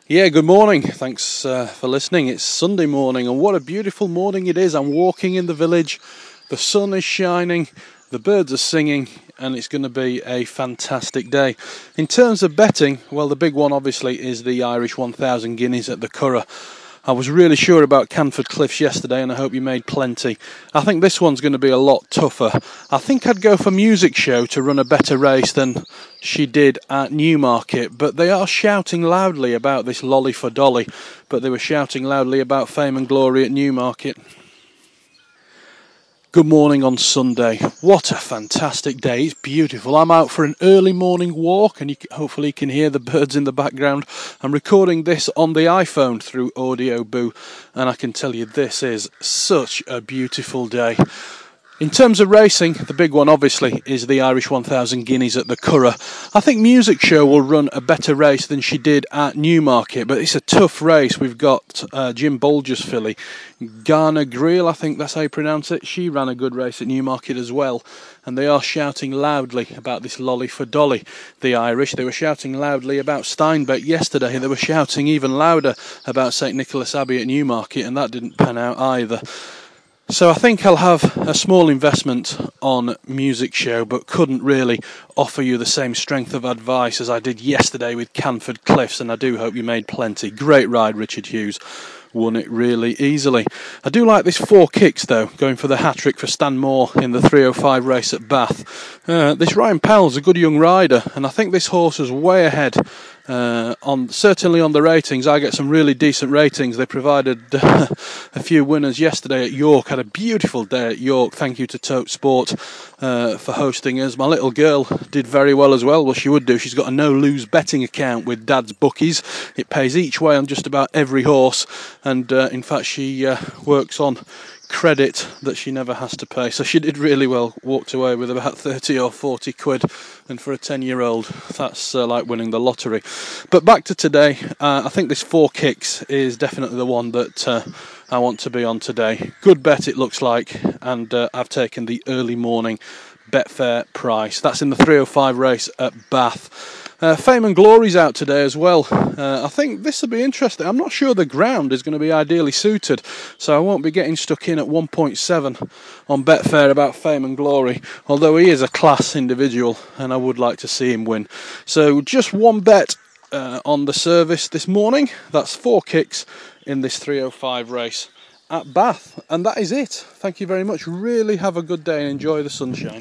Yeah, good morning. Thanks for listening. It's Sunday morning, and what a beautiful morning it is. I'm walking in the village, the sun is shining, the birds are singing, and it's going to be a fantastic day. In terms of betting, well, the big one obviously is the Irish 1000 guineas at the Curragh. I was really sure about Canford Cliffs yesterday, and I hope you made plenty. I think this one's going to be a lot tougher. I think I'd go for Music Show to run a better race than she did at Newmarket, but they are shouting loudly about this Lolly for Dolly, but they were shouting loudly about Fame and Glory at Newmarket. Good morning on Sunday. What a fantastic day. It's beautiful. I'm out for an early morning walk, and hopefully you can hear the birds in the background. I'm recording this on the iPhone through Audio Boo, and I can tell you this is such a beautiful day. In terms of racing, the big one obviously is the Irish 1000 guineas at the Curragh. I think Music Show will run a better race than she did at Newmarket, but it's a tough race. We've got Jim Bolger's filly, Garner Greel, I think that's how you pronounce it. She ran a good race at Newmarket as well, and they are shouting loudly about this Lolly for Dolly, the Irish. They were shouting loudly about Steinbeck yesterday. They were shouting even louder about St Nicholas Abbey at Newmarket, and that didn't pan out either. So I think I'll have a small investment on Music Show, but couldn't really offer you the same strength of advice as I did yesterday with Canford Cliffs, and I do hope you made plenty. Great ride, Richard Hughes. Won it really easily. I do like this 4 Kicks though, going for the hat-trick for Stan Moore in the 305 race at Bath. This Ryan Powell's a good young rider, and I think this horse is way ahead. Certainly on the ratings, I get some really decent ratings. They provided a few winners yesterday at York. Had a beautiful day at York. Thank you to Tote Sport for hosting us. My little girl did very well as well. Well, she would do. She's got a no-lose betting account with Dad's Bookies. It pays each way on just about every horse, and in fact she works on credit that she never has to pay, so she did really well. Walked away with about 30 or 40 quid, and for a 10-year-old that's like winning the lottery. But back to today, I think this 4 Kicks is definitely the one that I want to be on today. Good bet it looks like, and I've taken the early morning Betfair price. That's in the 305 race at Bath. Fame and Glory's out today as well. I think this will be interesting. I'm not sure the ground is going to be ideally suited, so I won't be getting stuck in at 1.7 on Betfair about Fame and Glory, although he is a class individual and I would like to see him win. So just one bet on the service this morning. That's 4 Kicks in this 305 race at Bath, and that is it. Thank you very much. Really have a good day and enjoy the sunshine.